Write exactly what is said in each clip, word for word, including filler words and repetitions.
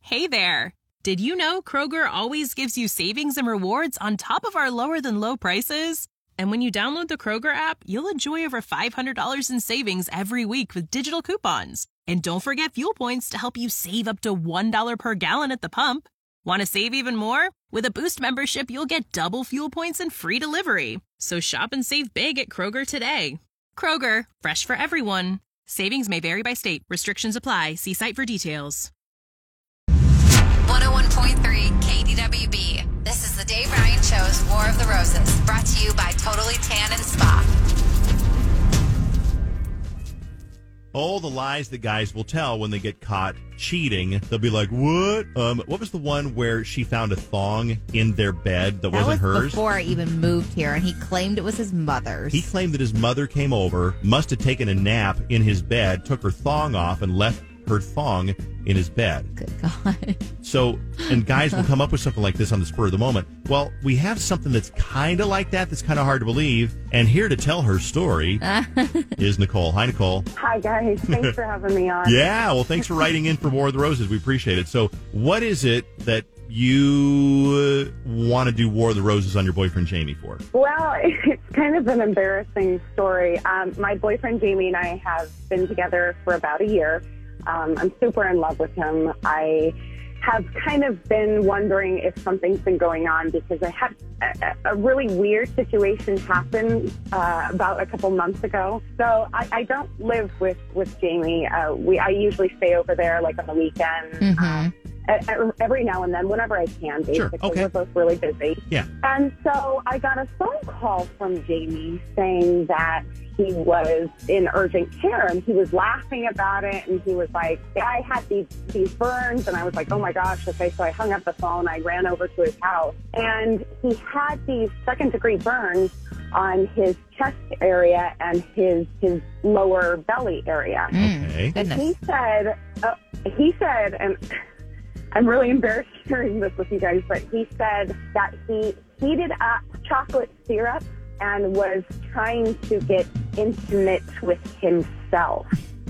Hey there! Did you know Kroger always gives you savings and rewards on top of our lower-than-low prices? And when you download the Kroger app, you'll enjoy over five hundred dollars in savings every week with digital coupons. And don't forget fuel points to help you save up to one dollar per gallon at the pump. Want to save even more? With a Boost membership, you'll get double fuel points and free delivery. So shop and save big at Kroger today. Kroger, fresh for everyone. Savings may vary by state. Restrictions apply. See site for details. one oh one point three K D W B. This is the Dave Ryan Show's War of the Roses, brought to you by Totally Tan and Spa. All the lies that guys will tell when they get caught cheating. They'll be like, what? Um, what was the one where she found a thong in their bed that, that wasn't was hers? Before I even moved here, and he claimed it was his mother's. He claimed that his mother came over, must have taken a nap in his bed, took her thong off, and left her thong in his bed. Good God. So, and guys will come up with something like this on the spur of the moment. Well, we have something that's kind of like that, that's kind of hard to believe. And here to tell her story is Nicole. Hi, Nicole. Hi, guys. Thanks for having me on. Yeah, well, thanks for writing in for War of the Roses. We appreciate it. So, what is it that you uh, want to do War of the Roses on your boyfriend Jamie for? Well, it's kind of an embarrassing story. Um, my boyfriend Jamie and I have been together for about a year. Um, I'm super in love with him. I have kind of been wondering if something's been going on because I had a, a really weird situation happen uh, about a couple months ago. So I, I don't live with, with Jamie. Uh, we I usually stay over there like on the weekend. Mm-hmm. Um, every now and then, whenever I can, basically. Sure, okay. We're both really busy. Yeah. And so I got a phone call from Jamie saying that he was in urgent care, and he was laughing about it, and he was like, I had these, these burns, and I was like, oh my gosh, okay, so I hung up the phone, I ran over to his house, and he had these second-degree burns on his chest area and his his lower belly area. Okay. And he said, uh, he said, and I'm really embarrassed sharing this with you guys, but he said that he heated up chocolate syrup and was trying to get intimate with himself.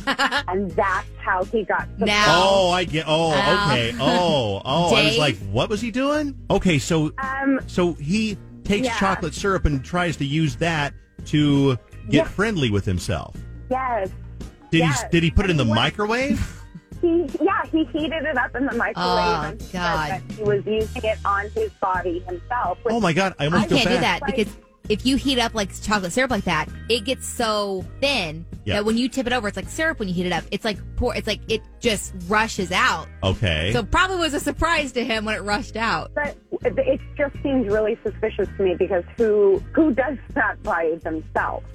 And that's how he got the Now- Oh, I get. Oh, Um, okay. Oh, oh. I was Dave? like, what was he doing? Okay, so Um, so he takes yeah. chocolate syrup and tries to use that to get Yeah. friendly with himself. yes. Did yes. he? Did he put it in the And he went- microwave? He, yeah, he heated it up in the microwave Oh, and said God. that he was using it on his body himself. which Oh my God! I I almost feel can't do bad. that because if you heat up like chocolate syrup like that, it gets so thin Yeah. that when you tip it over, it's like syrup when you heat it up. It's like pour. It's like it just rushes out. Okay. So probably was a surprise to him when it rushed out. But it just seems really suspicious to me because who who does that by themselves?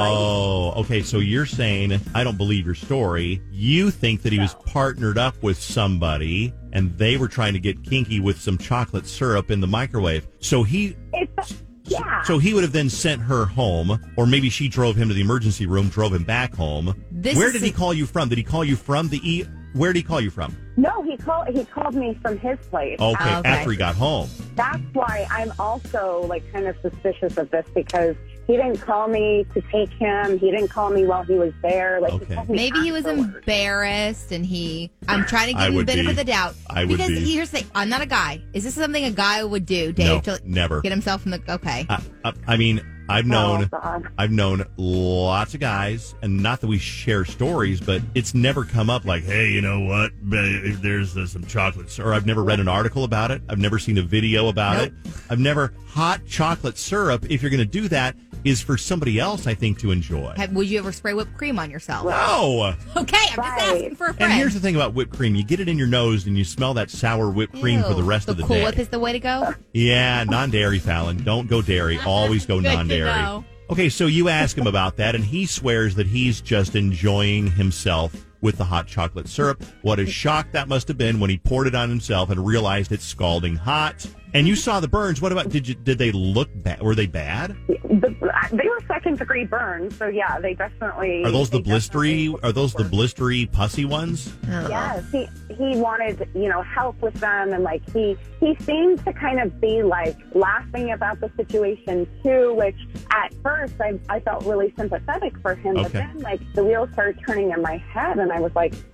Oh, okay. So you're saying, I don't believe your story. You think that he was partnered up with somebody and they were trying to get kinky with some chocolate syrup in the microwave. So he, It's, yeah. so he would have then sent her home, or maybe she drove him to the emergency room, drove him back home. This Where is did he a- call you from? Did he call you from the E? Where did he call you from? No, he called. He called me from his place. Okay, okay. after he got home. That's why I'm also like kind of suspicious of this because he didn't call me to take him. He didn't call me while he was there. Like Okay. he called me Maybe he was afterwards. embarrassed and he. I'm trying to I give him the would benefit be. of the doubt. I would because be. here's the thing. I'm not a guy. Is this something a guy would do, Dave? No, to never. get himself in the. Okay. I, I, I mean, I've known, Oh, God. I've known lots of guys, and not that we share stories, but it's never come up like, hey, you know what? If there's uh, some chocolates, or I've never read an article about it. I've never seen a video about Nope. it. I've never hot chocolate syrup. If you're going to do that, is for somebody else, I think, to enjoy. Have, would you ever spray whipped cream on yourself? No. Okay, I'm just Right. asking for a friend. And here's the thing about whipped cream: you get it in your nose, and you smell that sour whipped cream for the rest so of the Cool day. Whip is the way to go. Yeah, non-dairy, Fallon. Don't go dairy. Always go Good to non-dairy. know. Okay, so you ask him about that, and he swears that he's just enjoying himself with the hot chocolate syrup. What a shock that must have been when he poured it on himself and realized it's scalding hot. And you saw the burns. What about, did you, did they look bad? Were they bad? The, they were second degree burns, so yeah, they definitely Are those the they blistery, definitely- are those the blistery pussy ones? Yes, he he wanted, you know, help with them, and like he he seemed to kind of be like laughing about the situation too, which at first I I felt really sympathetic for him, but Okay. then like the wheels started turning in my head, and I was like, what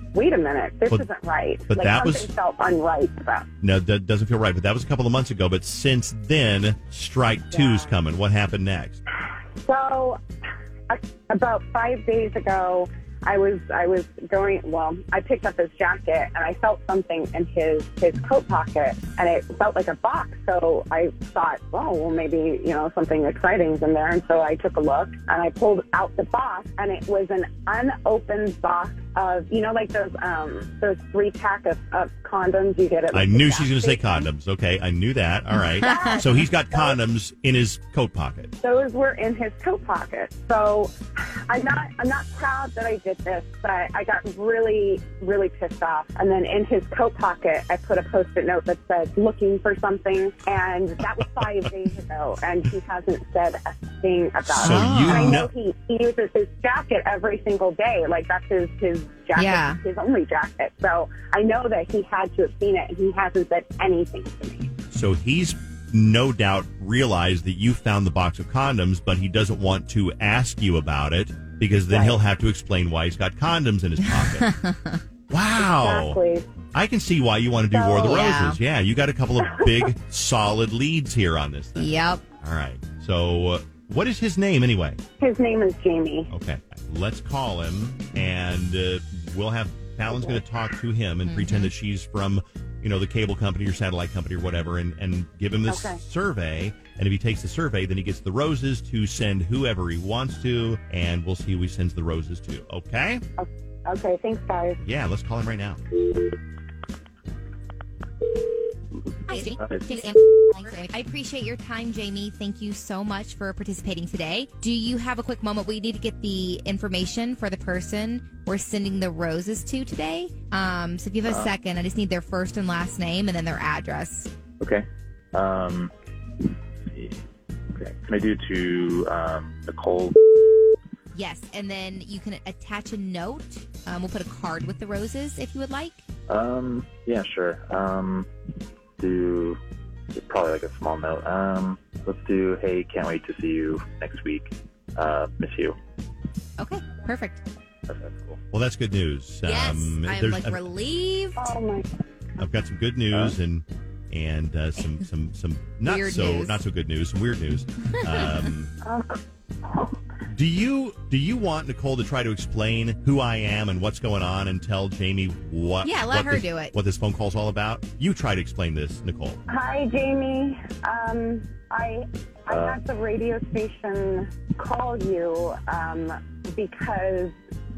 wait a minute, this But- isn't right. but like, that was- something felt unright about. No, that doesn't feel right. But that was a couple of months ago. But since then, strike two's Yeah. coming. What happened next? So, uh, about five days ago, I was I was going. Well, I picked up his jacket and I felt something in his his coat pocket, and it felt like a box. So I thought, oh, well, maybe you know something exciting's in there. And so I took a look and I pulled out the box, and it was an unopened box of you know like those um those three pack of, of condoms you get at. I like, knew the she was going to say gas station. condoms. Okay, I knew that. All right. So he's got condoms in his coat pocket. Those were in his coat pocket. So I'm not I'm not proud that I did this, but I got really, really pissed off. And then in his coat pocket, I put a Post-it note that said, looking for something. And that was five days ago. And he hasn't said a thing about So it. you and I know know- he, he uses his jacket every single day. Like, that's his, his jacket, Yeah. his only jacket. So I know that he had to have seen it, and he hasn't said anything to me. So he's no doubt realized that you found the box of condoms, but he doesn't want to ask you about it because then Right. he'll have to explain why he's got condoms in his pocket. Wow. Exactly. I can see why you want to do War of the So- Yeah. Roses. Yeah, you got a couple of big, solid leads here on this thing. Yep. All right. So, uh, what is his name anyway? His name is Jamie. Okay. Let's call him, and uh, we'll have Fallon's going to talk to him and pretend that she's from, you know, the cable company or satellite company or whatever, and, and give him this Okay. survey. And if he takes the survey, then he gets the roses to send whoever he wants to, and we'll see who he sends the roses to. Okay? Okay, thanks, guys. Yeah, let's call him right now. I appreciate your time, Jamie. Thank you so much for participating today. Do you have a quick moment? We need to get the information for the person we're sending the roses to today. Um, so if you have a second, I just need their first and last name and then their address. Okay. Um, let's see. Okay. Can I do to um, Nicole? Yes, and then you can attach a note. Um, we'll put a card with the roses if you would like. Um, yeah, sure. Um, do probably like a small note. Um, let's do, hey, can't wait to see you next week. Uh, miss you. Okay, perfect. That's, that's cool. Well, that's good news. Yes, Um, I'm there's- like I've, relieved. Oh, my I've got some good news and and uh, some some some not Weird so news. not so good news, some weird news. Um, God. Do you do you want Nicole to try to explain who I am and what's going on and tell Jamie what? Yeah, let what her this, do it. What this phone call's all about? You try to explain this, Nicole. Hi, Jamie. Um, I I Uh. had the radio station call you um, because,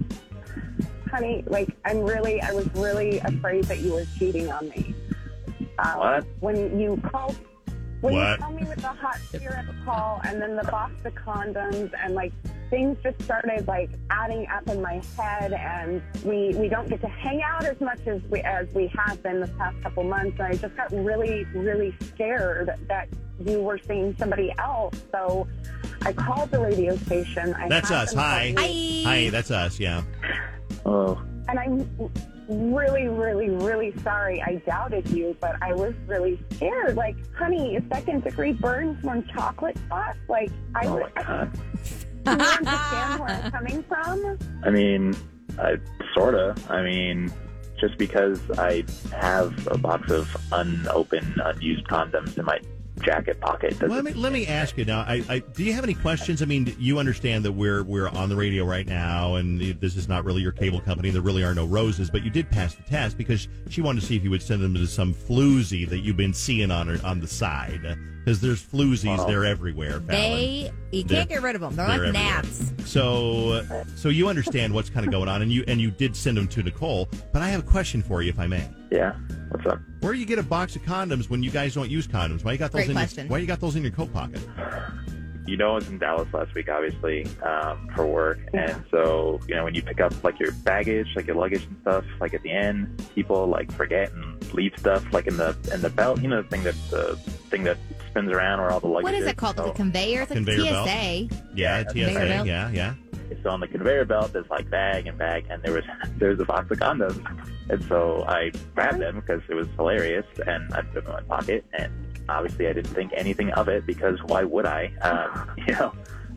honey, like I'm really, I was really afraid that you were cheating on me. Um, What? When you called, when What? you called me with the hot syrup call and then the box of condoms and like things just started like adding up in my head, and we we don't get to hang out as much as we as we have been this past couple months, and I just got really really scared that you were seeing somebody else. So I called the radio station. I That's had us. them Hi. call me, Hi. Hi, that's us. Yeah. Oh, and I'm really really really sorry I doubted you, but I was really scared. Like, honey, second degree burns from chocolate sauce. Like, I oh would. my God. Do you understand where I'm coming from? I mean, I, sorta. I mean, just because I have a box of unopened, unused condoms in my jacket pocket doesn't Let me let me ask you now. I, I do you have any questions? I mean, you understand that we're we're on the radio right now, and this is not really your cable company. There really are no roses, but you did pass the test because she wanted to see if you would send them to some floozy that you've been seeing on her, on the side. Because there's floozies, Wow. they're everywhere. Fallon. They, you They're- can't get rid of them. They're, they're like everywhere. gnats. So, so you understand what's kind of going on, and you and you did send them to Nicole. But I have a question for you, if I may. Yeah. What's up? Where do you get a box of condoms when you guys don't use condoms? Why you got those Great in question. your Why you got those in your coat pocket? You know, I was in Dallas last week, obviously, um, for work. And so, you know, when you pick up like your baggage, like your luggage and stuff, like at the end, people like forget and leave stuff like in the in the belt. You know, the thing that the thing that spins around where all the luggage What is is. it called? So, The conveyor? It's like Conveyor T S belt? A. Yeah, T S A. conveyor belt. Yeah, yeah. so on the conveyor belt, there's like bag and bag, and there was there was a box of condoms. And so I grabbed them because it was hilarious, and I put them in my pocket. And obviously, I didn't think anything of it because why would I? Um, you know.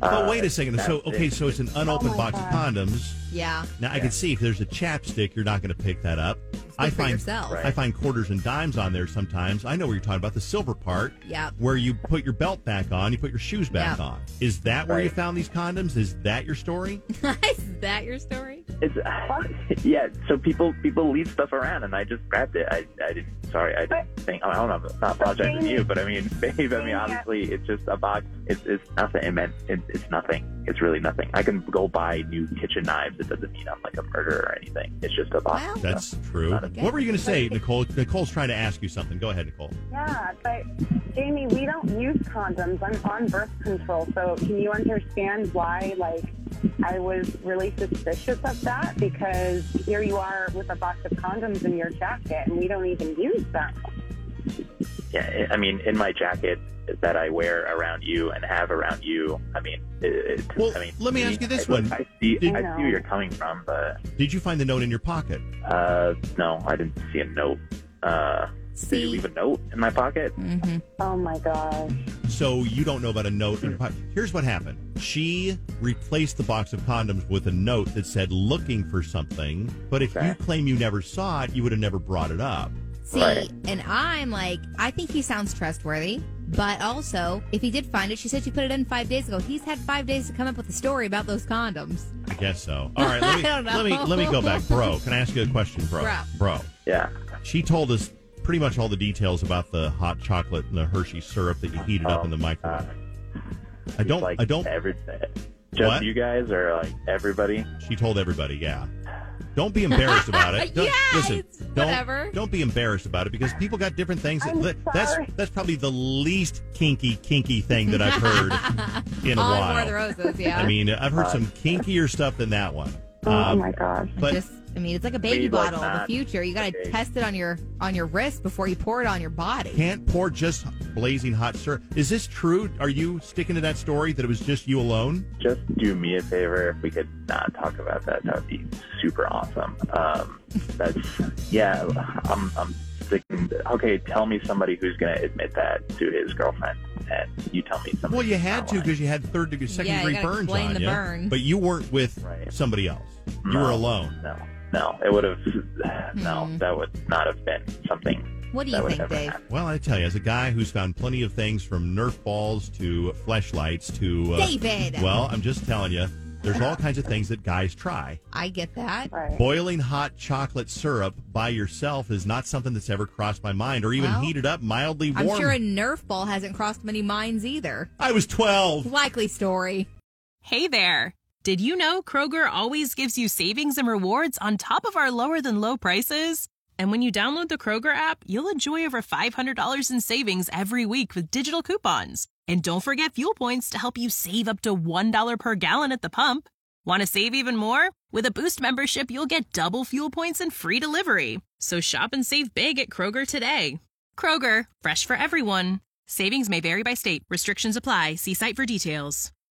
But Uh, wait a second. So, that's okay, it. so it's an unopened Oh my box of God. condoms. Yeah. Now, I can see if there's a chapstick, you're not going to pick that up. I for find yourself. Right. I find quarters and dimes on there sometimes. I know what you're talking about, the silver part. Yeah. Where you put your belt back on, you put your shoes back Yeah. on. Is that where you Right. found these condoms? Is that your story? Is that your story? It's yeah. So people people leave stuff around, and I just grabbed it. I, I didn't. Sorry, I didn't think. I don't know. I'm not apologizing to you, but I mean, babe. I mean, obviously, it's just a box. It's it's nothing. It meant it, it's nothing. It's really nothing. I can go buy new kitchen knives. It doesn't mean I'm like a murderer or anything. It's just a box. Well, That's true. Not a- What were you going to say, Nicole? Nicole's trying to ask you something. Go ahead, Nicole. Yeah, but Jamie, we don't use condoms. I'm on birth control, so can you understand why, like, I was really suspicious of that? Because here you are with a box of condoms in your jacket, and we don't even use them. Yeah, I mean, in my jacket that I wear around you and have around you. I mean, it, it, Well, I mean, let me ask you this I, one. I see, Did- I see where you're coming from, but Did you find the note in your pocket? uh, no, I didn't see a note. Uh, did you See? leave a note in my pocket? Mm-hmm. Oh my gosh. So you don't know about a note in your pocket. Here's what happened. She replaced the box of condoms with a note that said looking for something. But if Okay. you claim you never saw it, you would have never brought it up. See, Right. and I'm like, I think he sounds trustworthy. But also, if he did find it, she said she put it in five days ago. He's had five days to come up with a story about those condoms. I guess so. All right, let me, I don't know. let me let me go back. Bro, can I ask you a question, bro? Bro. Bro. Yeah. She told us pretty much all the details about the hot chocolate and the Hershey syrup that you heated up in the microwave. I don't Like I don't Every, just What? you guys or like everybody? She told everybody, yeah. Don't be embarrassed about it. Don't, Yes, listen, don't, whatever. Don't be embarrassed about it because people got different things. I'm That- that's sorry. that's probably the least kinky, kinky thing that I've heard in a On while. War of the Roses, yeah. I mean, I've heard some kinkier stuff than that one. Oh Um, my gosh. I but just, I mean, it's like a baby Maybe like bottle of the that. future. You got to Okay. test it on your on your wrist before you pour it on your body. can't pour just blazing hot syrup. Is this true? Are you sticking to that story that it was just you alone? Just do me a favor. If we could not talk about that, that would be super awesome. Um, that's yeah. I'm I'm sticking. Okay, tell me somebody who's going to admit that to his girlfriend, and you tell me somebody. Well, you who's had not to lying. because you had third degree, second Yeah, you degree gotta burns explain on the you. burn. But you weren't with Right. somebody else. You No, were alone. No, no, it would have. No, Hmm. that would not have been something. What do that you would think, never Dave? happen. Well, I tell you, as a guy who's found plenty of things from Nerf balls to fleshlights to uh, David! well, I'm just telling you, there's all kinds of things that guys try. I get that. Right. Boiling hot chocolate syrup by yourself is not something that's ever crossed my mind, or even Well, heated up mildly warm. I'm sure a Nerf ball hasn't crossed many minds either. I was twelve. Likely story. Hey there! Did you know Kroger always gives you savings and rewards on top of our lower than low prices? And when you download the Kroger app, you'll enjoy over five hundred dollars in savings every week with digital coupons. And don't forget fuel points to help you save up to one dollar per gallon at the pump. Want to save even more? With a Boost membership, you'll get double fuel points and free delivery. So shop and save big at Kroger today. Kroger, fresh for everyone. Savings may vary by state. Restrictions apply. See site for details.